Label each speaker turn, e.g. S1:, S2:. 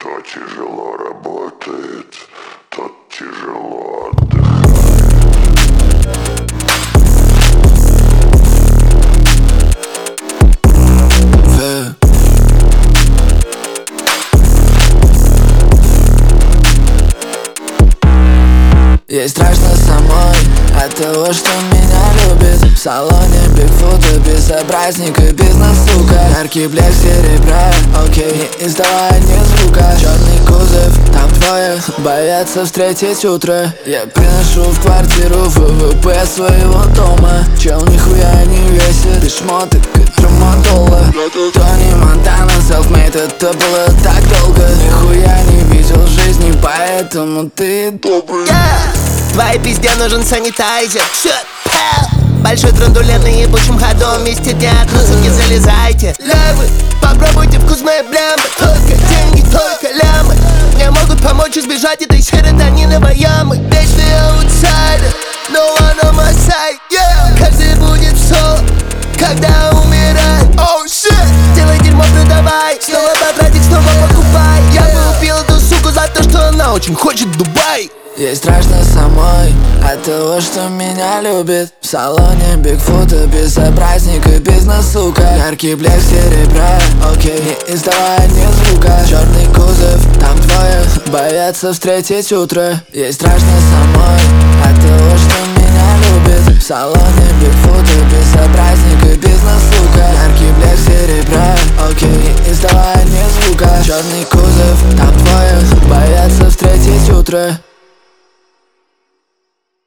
S1: Кто тяжело работает, тот тяжело отдыхает.
S2: Ей страшно самой от того, что меня любит. В салоне Бигфута, безобразник и бизнес-сука. Яркий блеск серебра, окей, не издавая ни звука. Черный кузов, там двое, боятся встретить утро. Я приношу в квартиру ВВП своего дома. Чел нихуя не весит, и шмоток и трамадола. Тони Монтана, self-made, это было так долго. Нихуя не видел жизни, поэтому ты добрый.
S3: Твоей пизде нужен санитайзер. Большой трандулетный ебучим ходом вместе дня, носу не залезайте. Левы, попробуйте вкус моей блямбы. Только деньги, только лямы мне могут помочь избежать этой серотониновой ямы. Вечный аутсайдер, no one on my side, yeah. Каждый будет в соло, когда умирает. Oh shit, делай дерьмо, продавай. Снова потратить, снова покупай. Я бы убил эту суку за то, что она очень хочет Дубай.
S2: Ей страшно самой от того, что меня любит. В салоне Бигфута, безобразник и бизнес-сука. Яркий блеск серебра, окей, не издавая ни звука. Черный кузов, там двое, боятся встретить утро. Ей страшно самой от того, что меня любит. В салоне Бигфута, безобразник и бизнес-сука. Яркий блеск серебра, окей, не издавая ни звука. Черный кузов, там двое, боятся встретить утро.